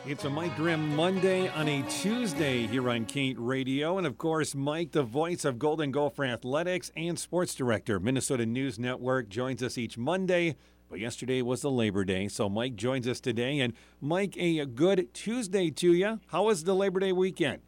It's a Mike Grimm Monday on a Tuesday here on Kate Radio. And, of course, Mike, the voice of Golden Gopher Athletics and sports director, Minnesota News Network, joins us each Monday. But yesterday was the Labor Day, so Mike joins us today. And, Mike, a good Tuesday to you. How was the Labor Day weekend?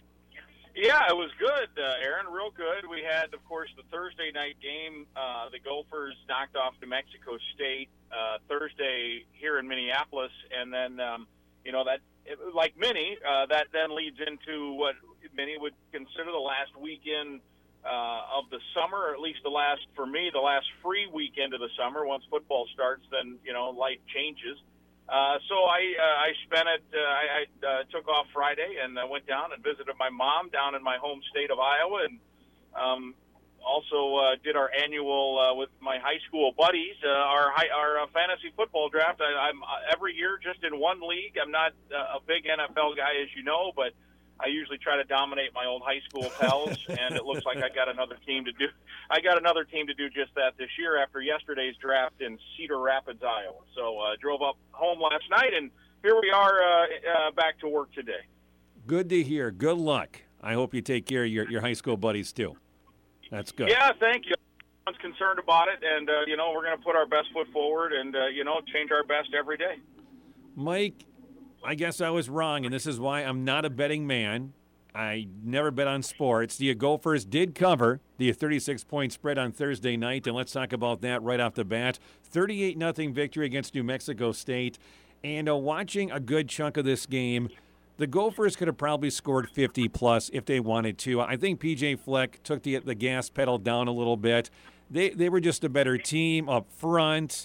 Yeah, it was good, Aaron, real good. We had, of course, the Thursday night game. The Gophers knocked off New Mexico State Thursday here in Minneapolis, and then that, like many, that then leads into what many would consider the last weekend of the summer, or at least the last free weekend of the summer. Once football starts, then, life changes. So I spent it, I took off Friday and went down and visited my mom down in my home state of Iowa, and also did our annual with my high school buddies, our fantasy football draft. I'm every year just in one league. I'm not a big NFL guy, as you know, but I usually try to dominate my old high school pals, and it looks like I got another team to do. I got another team to do just that this year after yesterday's draft in Cedar Rapids, Iowa. So drove up home last night, and here we are back to work today. Good to hear. Good luck. I hope you take care of your high school buddies too. That's good. Yeah, thank you. I'm concerned about it, and we're going to put our best foot forward, and change our best every day. Mike, I guess I was wrong, and this is why I'm not a betting man. I never bet on sports. The Gophers did cover the 36-point spread on Thursday night, and let's talk about that right off the bat. 38-0 victory against New Mexico State. And watching a good chunk of this game, the Gophers could have probably scored 50-plus if they wanted to. I think P.J. Fleck took the gas pedal down a little bit. They were just a better team up front.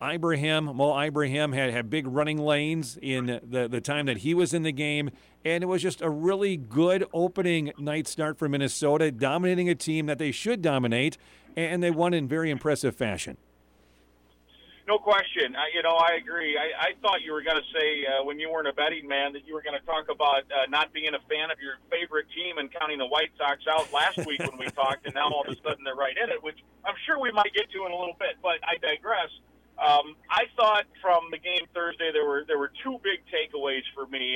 Mo Ibrahim had big running lanes in the time that he was in the game, and it was just a really good opening night start for Minnesota, dominating a team that they should dominate, and they won in very impressive fashion. No question. I agree. I thought you were going to say, when you weren't a betting man, that you were going to talk about not being a fan of your favorite team and counting the White Sox out last week when we talked, and now all of a sudden they're right in it, which I'm sure we might get to in a little bit, but I digress. I thought from the game Thursday there were two big takeaways for me.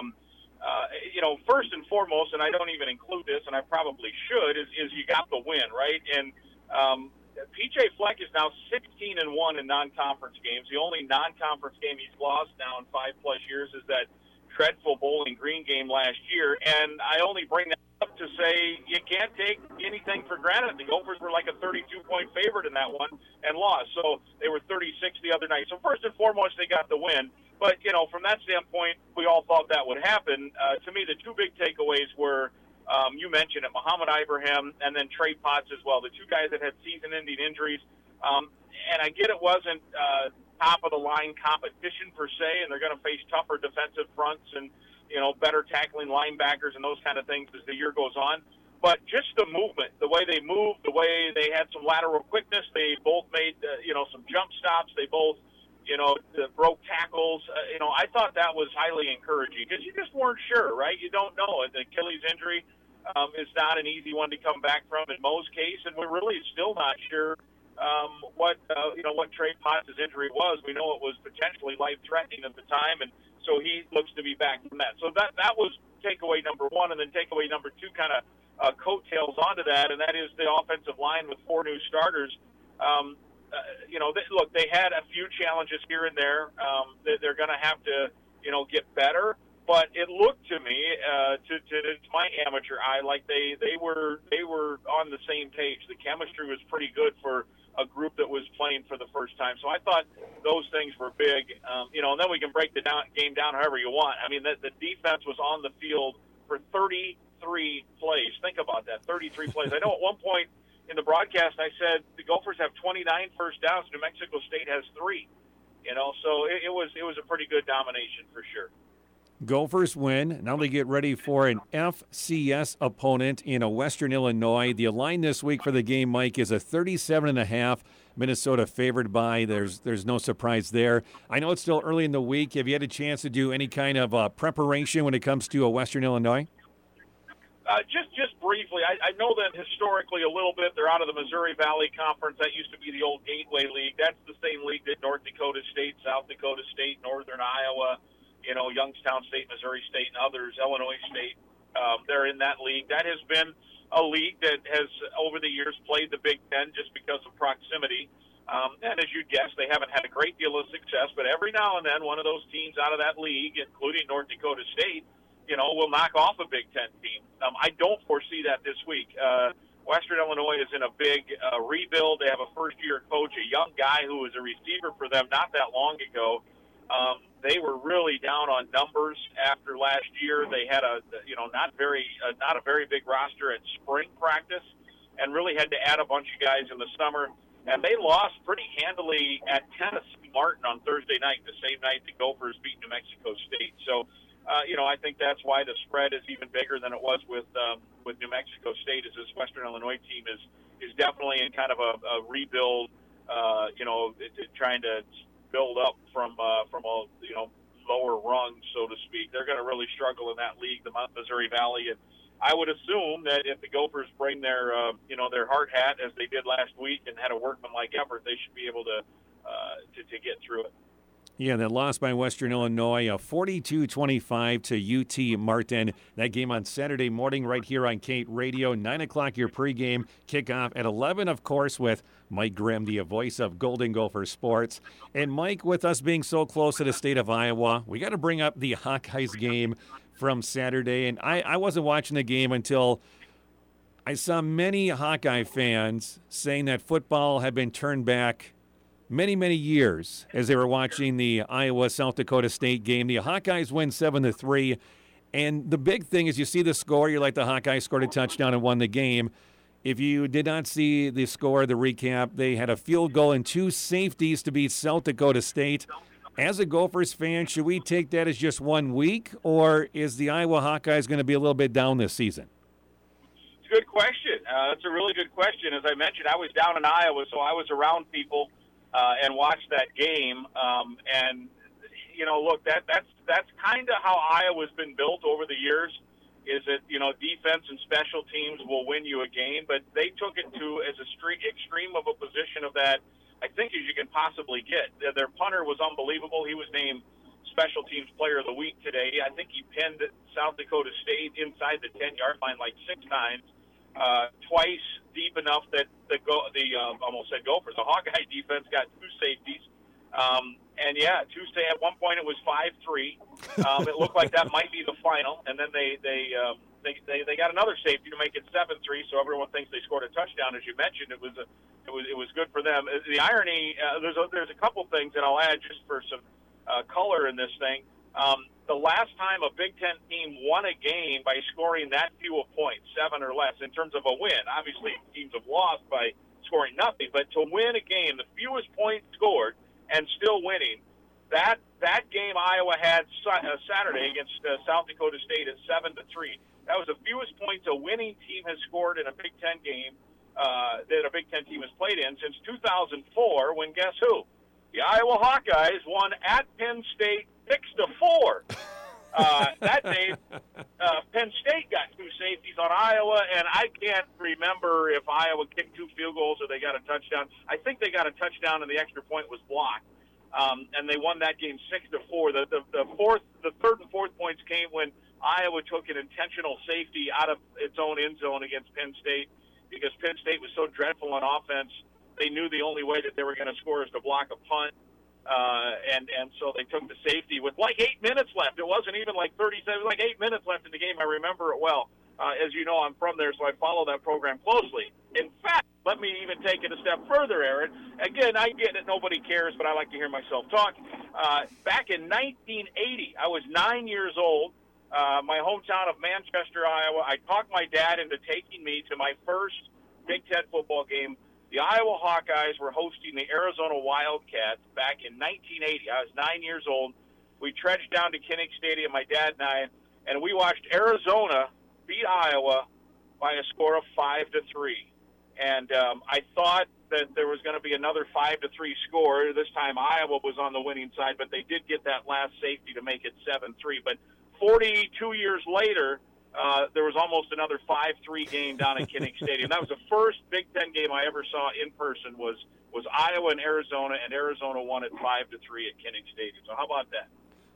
First and foremost, and I don't even include this, and I probably should, is you got the win, right? And P.J. Fleck is now 16-1 in non-conference games. The only non-conference game he's lost now in 5+ years is that dreadful Bowling Green game last year. And I only bring that up to say you can't take anything for granted. The Gophers were like a 32-point favorite in that one and lost. So they were 36 the other night. So first and foremost, they got the win. But, from that standpoint, we all thought that would happen. To me, the two big takeaways were, you mentioned it, Mohamed Ibrahim and then Trey Potts as well, the two guys that had season-ending injuries. And I get it wasn't top-of-the-line competition per se, and they're going to face tougher defensive fronts and, better tackling linebackers and those kind of things as the year goes on. But just the movement, the way they moved, the way they had some lateral quickness, they both made, some jump stops. They both, broke tackles. I thought that was highly encouraging because you just weren't sure, right? You don't know. The Achilles injury is not an easy one to come back from in Mo's case, and we're really still not sure what Trey Potts' injury was. We know it was potentially life-threatening at the time, and so he looks to be back from that. So that was takeaway number one, and then takeaway number two kind of coattails onto that, and that is the offensive line with 4 new starters. They had a few challenges here and there. They're going to have to, get better. But it looked to me, to my amateur eye, like they were on the same page. The chemistry was pretty good for a group that was playing for the first time. So I thought those things were big. And then we can break the game down however you want. I mean, the defense was on the field for 33 plays. Think about that, 33 plays. I know at one point in the broadcast I said the Gophers have 29 first downs. New Mexico State has 3. So it was a pretty good domination for sure. Gophers win. Now they get ready for an FCS opponent in Western Illinois. The line this week for the game, Mike, is a 37.5. Minnesota favored by. There's no surprise there. I know it's still early in the week. Have you had a chance to do any kind of preparation when it comes to Western Illinois? Just briefly, I know that historically a little bit they're out of the Missouri Valley Conference. That used to be the old Gateway League. That's the same league that North Dakota State, South Dakota State, Northern Iowa, Youngstown State, Missouri State, and others, Illinois State. They're in that league. That has been a league that has, over the years, played the Big Ten just because of proximity. And as you'd guess, they haven't had a great deal of success, but every now and then one of those teams out of that league, including North Dakota State, will knock off a Big Ten team. I don't foresee that this week. Western Illinois is in a big rebuild. They have a first-year coach, a young guy who was a receiver for them not that long ago. They were really down on numbers after last year. They had not a very big roster at spring practice, and really had to add a bunch of guys in the summer. And they lost pretty handily at Tennessee Martin on Thursday night, the same night the Gophers beat New Mexico State. So, I think that's why the spread is even bigger than it was with New Mexico State. As this Western Illinois team is definitely in kind of a rebuild, trying to build up from a lower rung, so to speak. They're going to really struggle in that league, the Missouri Valley, and I would assume that if the Gophers bring their hard hat as they did last week and had a workmanlike effort, they should be able to get through it. Yeah, that loss by Western Illinois, 42-25 to UT Martin. That game on Saturday morning right here on Kate Radio. 9 o'clock your pregame. Kickoff at 11, of course, with Mike Grimm, the voice of Golden Gopher Sports. And Mike, with us being so close to the state of Iowa, we got to bring up the Hawkeyes game from Saturday. And I wasn't watching the game until I saw many Hawkeye fans saying that football had been turned back many, many years as they were watching the Iowa-South Dakota State game. The Hawkeyes win 7-3. And the big thing is you see the score, you're like, the Hawkeyes scored a touchdown and won the game. If you did not see the score, the recap, they had a field goal and 2 safeties to beat South Dakota State. As a Gophers fan, should we take that as just 1 week, or is the Iowa Hawkeyes going to be a little bit down this season? It's a good question. That's a really good question. As I mentioned, I was down in Iowa, so I was around people and watched that game. Look, that's kind of how Iowa's been built over the years. Is that defense and special teams will win you a game, but they took it to as extreme of a position of that, I think, as you can possibly get. Their punter was unbelievable. He was named Special Teams Player of the Week today. I think he pinned South Dakota State inside the 10-yard line like 6 times, twice deep enough that almost said Gophers, the Hawkeye defense got 2 safeties. Tuesday at one point it was 5-3. It looked like that might be the final, and then they got another safety to make it 7-3. So everyone thinks they scored a touchdown. As you mentioned, it was good for them. The irony, there's a couple things that I'll add just for some color in this thing. The last time a Big Ten team won a game by scoring that few of points, 7 or less, in terms of a win. Obviously, teams have lost by scoring nothing, but to win a game, the fewest points scored and still winning, that game Iowa had Saturday against South Dakota State at 7-3. That was the fewest points a winning team has scored in a Big Ten game that a Big Ten team has played in since 2004. When guess who? The Iowa Hawkeyes won at Penn State 6-4. That day, Penn State got 2 safeties on Iowa, and I can't remember if Iowa kicked 2 field goals or they got a touchdown. I think they got a touchdown, and the extra point was blocked. And they won that game 6-4. The third and fourth points came when Iowa took an intentional safety out of its own end zone against Penn State because Penn State was so dreadful on offense. They knew the only way that they were going to score is to block a punt. And so they took the safety with like 8 minutes left. It wasn't even like 37. It was like 8 minutes left in the game. I remember it well. As you know, I'm from there, so I follow that program closely. In fact, let me even take it a step further, Aaron. Again, I get it. Nobody cares, but I like to hear myself talk. Back in 1980, I was 9 years old. My hometown of Manchester, Iowa. I talked my dad into taking me to my first Big Ten football game. The Iowa Hawkeyes were hosting the Arizona Wildcats back in 1980. I was 9 years old. We trudged down to Kinnick Stadium, my dad and I, and we watched Arizona beat Iowa by a score of 5-3. And I thought that there was going to be another 5-3 score. This time Iowa was on the winning side, but they did get that last safety to make it 7-3. But 42 years later, there was almost another 5-3 game down at Kinnick Stadium. That was the first Big Ten game I ever saw in person was Iowa and Arizona Won at 5-3 at Kinnick Stadium. So how about that?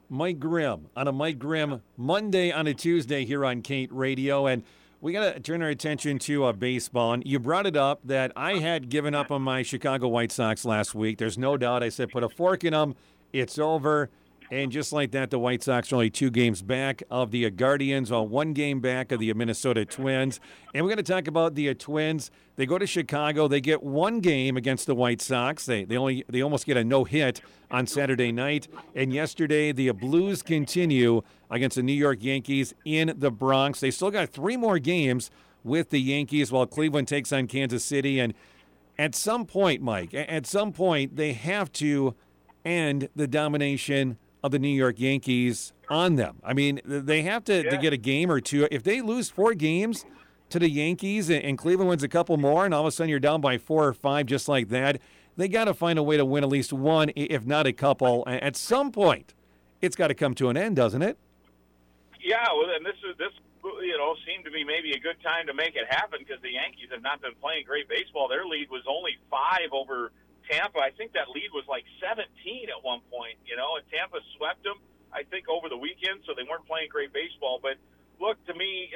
Mike Grimm on a Mike Grimm Monday on a Tuesday here on Kate Radio. And we got to turn our attention to baseball. And you brought it up that I had given up on my Chicago White Sox last week. There's no doubt. I said, put a fork in them. It's over. And just like that, the White Sox are only 2 games back of the Guardians, while 1 game back of the Minnesota Twins. And we're going to talk about the Twins. They go to Chicago. They get 1 game against the White Sox. They almost get a no-hit on Saturday night. And yesterday, the Blues continue against the New York Yankees in the Bronx. They still got 3 more games with the Yankees while Cleveland takes on Kansas City. And at some point, Mike, they have to end the domination of the New York Yankees on them. I mean, they have to get a game or 2. If they lose 4 games to the Yankees and Cleveland wins a couple more and all of a sudden you're down by 4 or 5 just like that, they got to find a way to win at least 1, if not a couple. At some point, it's got to come to an end, doesn't it? Yeah, well, and this seemed to be maybe a good time to make it happen because the Yankees have not been playing great baseball. Their lead was only 5 over Tampa. I think that lead was like 17 at one point, and Tampa swept them, I think, over the weekend, so they weren't playing great baseball. But look, to me,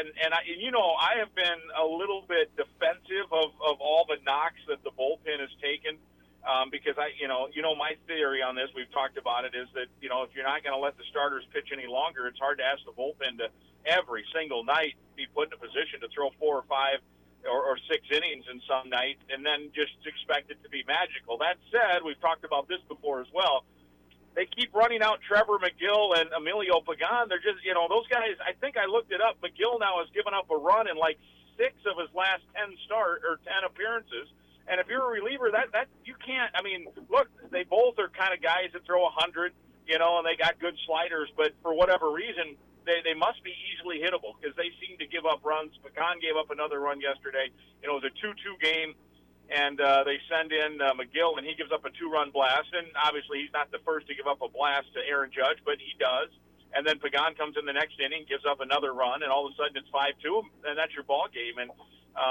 I have been a little bit defensive of all the knocks that the bullpen has taken because my theory on this, we've talked about it, is that, if you're not going to let the starters pitch any longer, it's hard to ask the bullpen to every single night be put in a position to throw 4 or 5 or 6 innings in some night and then just expect it to be magical. That said, we've talked about this before as well. They keep running out Trevor McGill and Emilio Pagan. They're just, those guys, I think I looked it up. McGill now has given up a run in like 6 of his last 10 appearances. And if you're a reliever, that you can't, look, they both are kind of guys that throw 100, and they got good sliders, but for whatever reason, they must be easily hittable because they seem to give up runs. Pecan gave up another run yesterday. It was a 2-2 game, and they send in McGill, and he gives up a 2-run blast. And obviously he's not the first to give up a blast to Aaron Judge, but he does. And then Pagan comes in the next inning, gives up another run, and all of a sudden it's 5-2, and that's your ball game. And,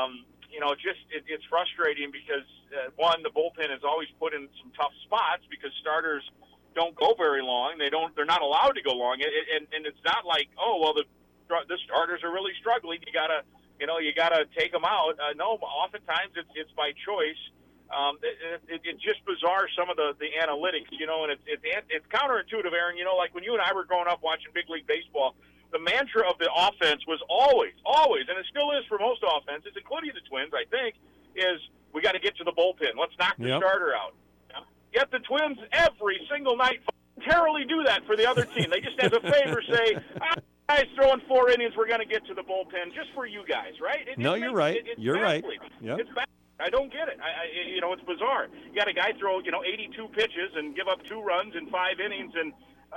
it's frustrating because, one, the bullpen is always put in some tough spots because starters – don't go very long. They're not allowed to go long. And it's not like, the starters are really struggling. You gotta take them out. No, oftentimes it's by choice. It's just bizarre, some of the analytics, and it's counterintuitive, Aaron. Like when you and I were growing up watching big league baseball, the mantra of the offense was always, and it still is for most offenses, including the Twins, I think, is we got to get to the bullpen. Let's knock the starter out. Yet the Twins every single night voluntarily do that for the other team. They just, as a favor, say, guys throwing 4 innings, we're going to get to the bullpen just for you guys, right? You're right. You're right. Yep. It's baffling. I don't get it. It's bizarre. You got a guy throw, 82 pitches and give up 2 runs in 5 innings, and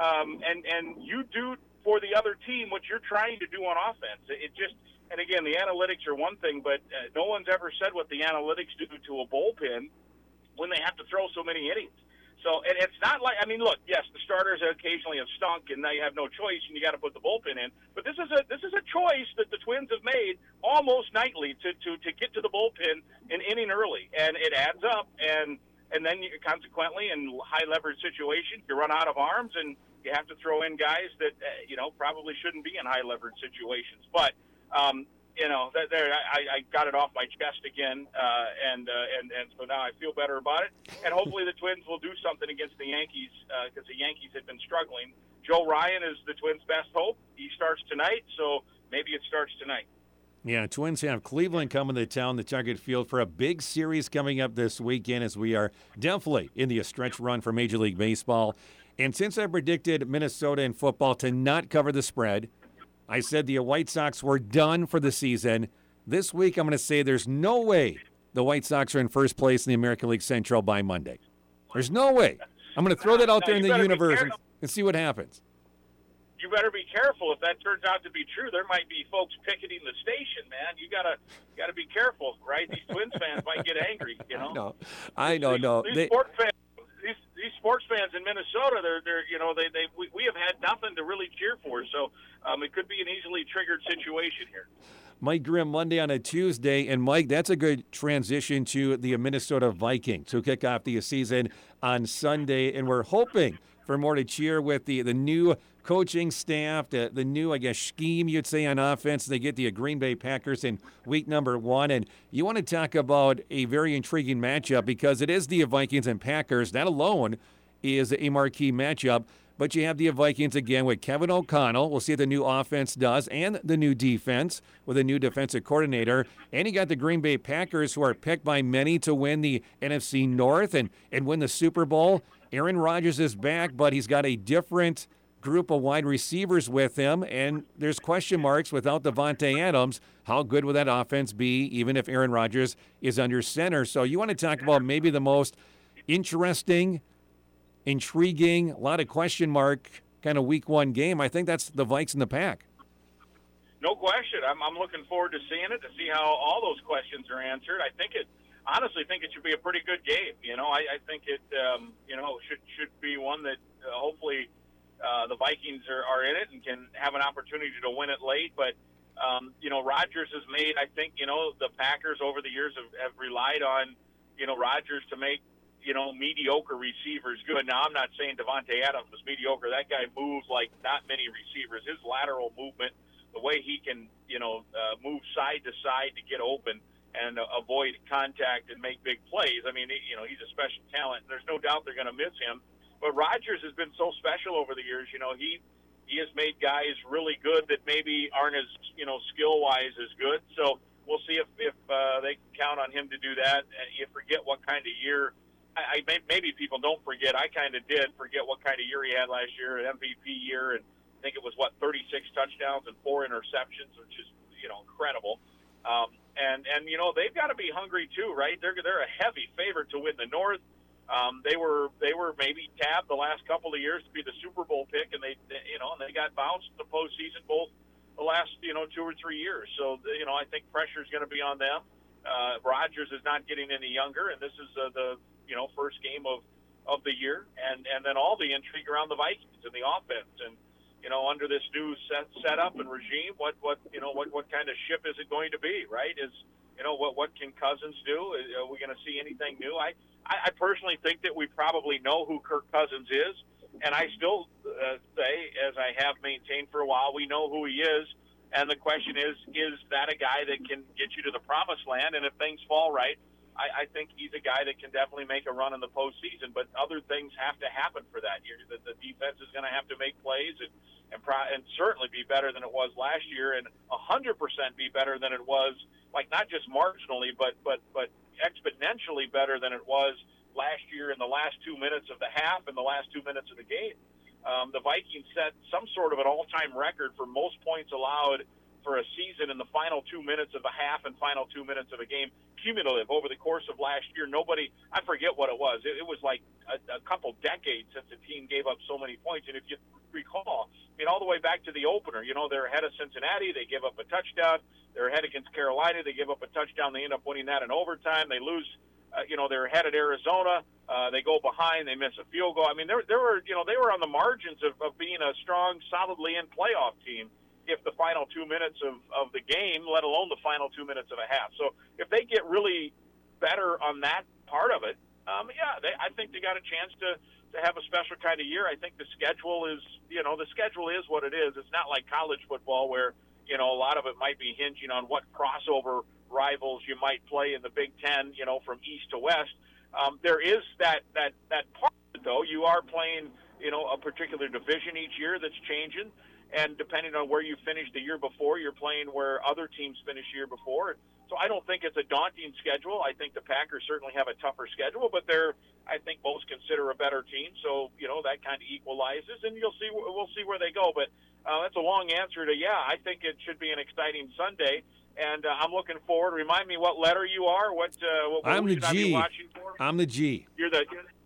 you do for the other team what you're trying to do on offense. And again, the analytics are one thing, but no one's ever said what the analytics do to a bullpen when they have to throw so many innings. So, and it's not like, look, yes, the starters occasionally have stunk, and now you have no choice, and you got to put the bullpen in. But this is a choice that the Twins have made almost nightly to get to the bullpen an inning early, and it adds up. And then consequently, in high leverage situations, you run out of arms, and you have to throw in guys that probably shouldn't be in high leverage situations. But I got it off my chest again, and so now I feel better about it. And hopefully the Twins will do something against the Yankees because the Yankees have been struggling. Joe Ryan is the Twins' best hope. He starts tonight, so maybe it starts tonight. Yeah, Twins have Cleveland coming to town, the Target Field, for a big series coming up this weekend as we are definitely in the stretch run for Major League Baseball. And since I predicted Minnesota in football to not cover the spread, I said the White Sox were done for the season. This week, I'm going to say there's no way the White Sox are in first place in the American League Central by Monday. There's no way. I'm going to throw that out there in the universe and see what happens. You better be careful. If that turns out to be true, there might be folks picketing the station, man. You gotta be careful, right? These Twins fans might get angry, I know. These sports fans in Minnesota, we have had nothing to really cheer for. So it could be an easily triggered situation here. Mike Grimm, Monday on a Tuesday. And, Mike, that's a good transition to the Minnesota Vikings, who kick off the season on Sunday. And we're hoping for more to cheer with the new coaching staff, the new, I guess, scheme you'd say on offense. They get the Green Bay Packers in week number 1. And you want to talk about a very intriguing matchup because it is the Vikings and Packers. That alone is a marquee matchup. But you have the Vikings again with Kevin O'Connell. We'll see what the new offense does and the new defense with a new defensive coordinator. And you got the Green Bay Packers who are picked by many to win the NFC North and win the Super Bowl. Aaron Rodgers is back, but he's got a different group of wide receivers with him, and there's question marks without Davante Adams. How good will that offense be, even if Aaron Rodgers is under center? So you want to talk about maybe the most interesting, intriguing, a lot of question mark kind of week 1 game. I think that's the Vikes and the Pack. No question. I'm looking forward to seeing it, to see how all those questions are answered. Honestly think it should be a pretty good game. I think it, should be one that hopefully the Vikings are in it and can have an opportunity to win it late. But, Rodgers has made, I think, the Packers over the years have relied on, Rodgers to make, mediocre receivers good. Now, I'm not saying Davante Adams was mediocre. That guy moves like not many receivers. His lateral movement, the way he can, move side to side to get open and avoid contact and make big plays. I mean, he's a special talent. There's no doubt they're going to miss him. But Rodgers has been so special over the years. He has made guys really good that maybe aren't as, skill-wise as good. So we'll see if they can count on him to do that. You forget what kind of year maybe people don't forget. I kind of did forget what kind of year he had last year, an MVP year, and I think it was 36 touchdowns and 4 interceptions, which is incredible. And they've got to be hungry too, right? They're a heavy favorite to win the North. They were maybe tabbed the last couple of years to be the Super Bowl pick, and they got bounced in the postseason both the last 2 or 3 years. So I think pressure is going to be on them. Rodgers is not getting any younger, and this is the first game of the year, and then all the intrigue around the Vikings and the offense, and under this new setup and regime, what kind of ship is it going to be? Right? What can Cousins do? Are we going to see anything new? I personally think that we probably know who Kirk Cousins is, and I still say, as I have maintained for a while, we know who he is. And the question is that a guy that can get you to the promised land? And if things fall right, I think he's a guy that can definitely make a run in the postseason. But other things have to happen for that year. The defense is going to have to make plays and certainly be better than it was last year, and 100% be better than it was, like not just marginally, but exponentially better than it was last year in the last 2 minutes of the half and the last 2 minutes of the game. The Vikings set some sort of an all-time record for most points allowed for a season in the final 2 minutes of a half and final 2 minutes of a game, cumulative over the course of last year. I forget what it was. It was like a couple decades since a team gave up so many points. And if you recall, all the way back to the opener, they're ahead of Cincinnati. They give up a touchdown. They're ahead against Carolina. They give up a touchdown. They end up winning that in overtime. They lose. They're ahead at Arizona. They go behind. They miss a field goal. I mean, they were on the margins of being a strong, solidly in playoff team if the final 2 minutes of the game, let alone the final 2 minutes of a half. So if they get really better on that part of it, I think they got a chance to have a special kind of year. I think the schedule is what it is. It's not like college football where, a lot of it might be hinging on what crossover rivals you might play in the Big Ten, from east to west. There is that part of it, though. You are playing, a particular division each year that's changing. And depending on where you finished the year before, you're playing where other teams finished the year before. So I don't think it's a daunting schedule. I think the Packers certainly have a tougher schedule, but I think most consider a better team. So, that kind of equalizes, and we'll see where they go. But that's a long answer to, I think it should be an exciting Sunday. And I'm looking forward. Remind me what letter you are. What I'm the should I be watching for? I'm the G. You're the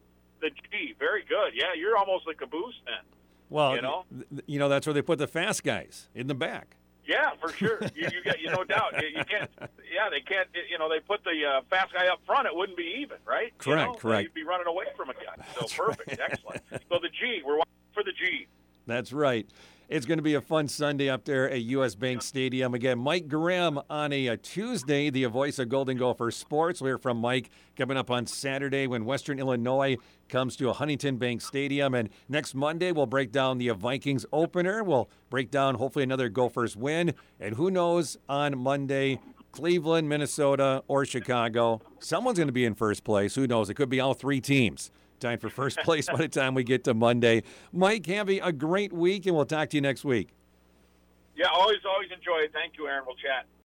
G. Very good. Yeah, you're almost the caboose then. Well, that's where they put the fast guys in the back. Yeah, for sure. You get, no doubt. You can't. Yeah, they can't. They put the fast guy up front. It wouldn't be even, right? Correct. You'd be running away from a guy. So That's perfect, right. Excellent. So the G. We're watching for the G. That's right. It's going to be a fun Sunday up there at U.S. Bank Stadium. Again, Mike Graham on a Tuesday, the voice of Golden Gopher Sports. We'll hear from Mike coming up on Saturday when Western Illinois comes to a Huntington Bank Stadium. And next Monday, we'll break down the Vikings opener. We'll break down hopefully another Gophers win. And who knows on Monday, Cleveland, Minnesota, or Chicago. Someone's going to be in first place. Who knows? It could be all three teams. Time for first place by the time we get to Monday. Mike, have a great week, and we'll talk to you next week. Yeah, always enjoy it. Thank you, Aaron. We'll chat.